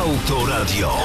Autoradio.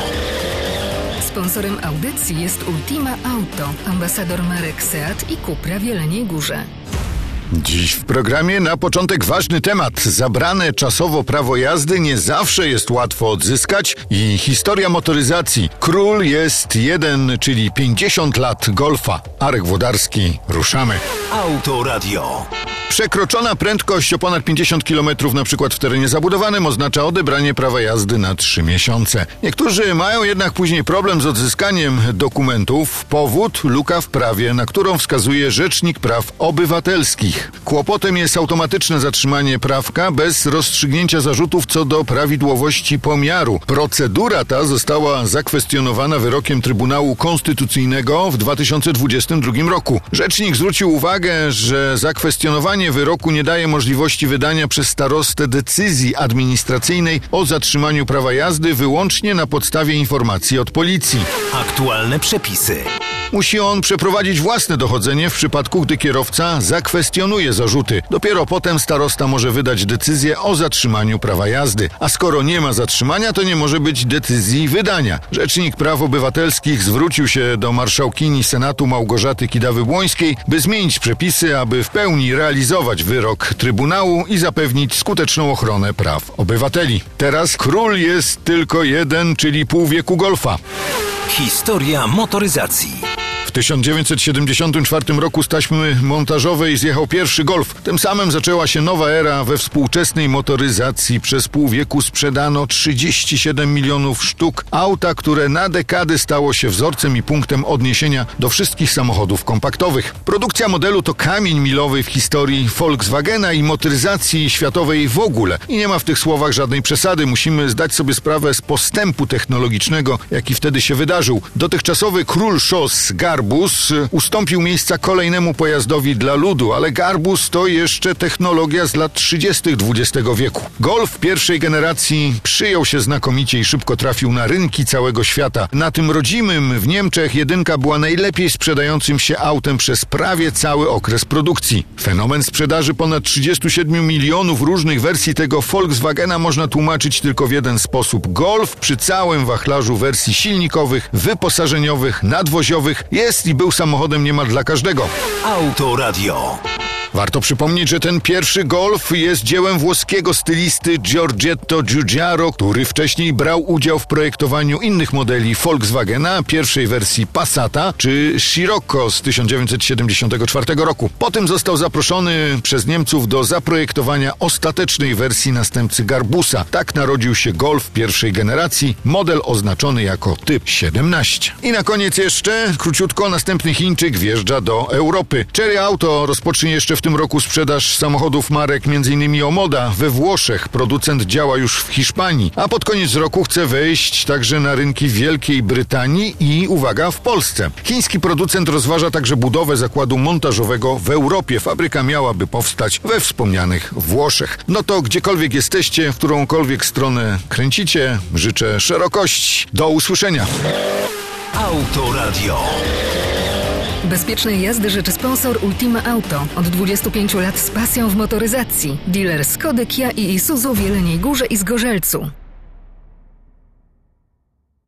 Sponsorem audycji jest Ultima Auto, ambasador marek Seat i Cupra w Jeleniej Górze. Dziś w programie na początek ważny temat. Zabrane czasowo prawo jazdy nie zawsze jest łatwo odzyskać i historia motoryzacji. Król jest jeden, czyli 50 lat Golfa. Arek Włodarski. Ruszamy. Autoradio. Przekroczona prędkość o ponad 50 km na przykład w terenie zabudowanym oznacza odebranie prawa jazdy na 3 miesiące. Niektórzy mają jednak później problem z odzyskaniem dokumentów. Powód: luka w prawie, na którą wskazuje Rzecznik Praw Obywatelskich. Kłopotem jest automatyczne zatrzymanie prawka bez rozstrzygnięcia zarzutów co do prawidłowości pomiaru. Procedura ta została zakwestionowana wyrokiem Trybunału Konstytucyjnego w 2022 roku. Rzecznik zwrócił uwagę, że zakwestionowanie wyroku nie daje możliwości wydania przez starostę decyzji administracyjnej o zatrzymaniu prawa jazdy wyłącznie na podstawie informacji od policji. Aktualne przepisy. Musi on przeprowadzić własne dochodzenie w przypadku, gdy kierowca zakwestionuje zarzuty. Dopiero potem starosta może wydać decyzję o zatrzymaniu prawa jazdy. A skoro nie ma zatrzymania, to nie może być decyzji wydania. Rzecznik Praw Obywatelskich zwrócił się do marszałkini Senatu Małgorzaty Kidawy-Błońskiej, by zmienić przepisy, aby w pełni realizować wyrok Trybunału i zapewnić skuteczną ochronę praw obywateli. Teraz król jest tylko jeden, czyli pół wieku Golfa. Historia motoryzacji. W 1974 roku z taśmy montażowej zjechał pierwszy Golf. Tym samym zaczęła się nowa era we współczesnej motoryzacji. Przez pół wieku sprzedano 37 milionów sztuk auta, które na dekady stało się wzorcem i punktem odniesienia do wszystkich samochodów kompaktowych. Produkcja modelu to kamień milowy w historii Volkswagena i motoryzacji światowej w ogóle. I nie ma w tych słowach żadnej przesady. Musimy zdać sobie sprawę z postępu technologicznego, jaki wtedy się wydarzył. Dotychczasowy król szos Garbus ustąpił miejsca kolejnemu pojazdowi dla ludu, ale Garbus to jeszcze technologia z lat 30. XX wieku. Golf pierwszej generacji przyjął się znakomicie i szybko trafił na rynki całego świata. Na tym rodzimym w Niemczech jedynka była najlepiej sprzedającym się autem przez prawie cały okres produkcji. Fenomen sprzedaży ponad 37 milionów różnych wersji tego Volkswagena można tłumaczyć tylko w jeden sposób. Golf przy całym wachlarzu wersji silnikowych, wyposażeniowych, nadwoziowych jest i był samochodem niemal dla każdego. Autoradio. Warto przypomnieć, że ten pierwszy Golf jest dziełem włoskiego stylisty Giorgetto Giugiaro, który wcześniej brał udział w projektowaniu innych modeli Volkswagena, pierwszej wersji Passata czy Scirocco z 1974 roku. Potem został zaproszony przez Niemców do zaprojektowania ostatecznej wersji następcy Garbusa. Tak narodził się Golf pierwszej generacji, model oznaczony jako typ 17. I na koniec jeszcze, króciutko, następny Chińczyk wjeżdża do Europy. Chery Auto rozpocznie jeszcze w tym roku sprzedaż samochodów marek m.in. Omoda we Włoszech. Producent działa już w Hiszpanii, a pod koniec roku chce wejść także na rynki Wielkiej Brytanii i, uwaga, w Polsce. Chiński producent rozważa także budowę zakładu montażowego w Europie. Fabryka miałaby powstać we wspomnianych Włoszech. No to gdziekolwiek jesteście, w którąkolwiek stronę kręcicie, życzę szerokości. Do usłyszenia. Autoradio. Bezpiecznej jazdy życzy sponsor Ultima Auto. Od 25 lat z pasją w motoryzacji. Dealer Skody, Kia i Isuzu w Jeleniej Górze i Zgorzelcu.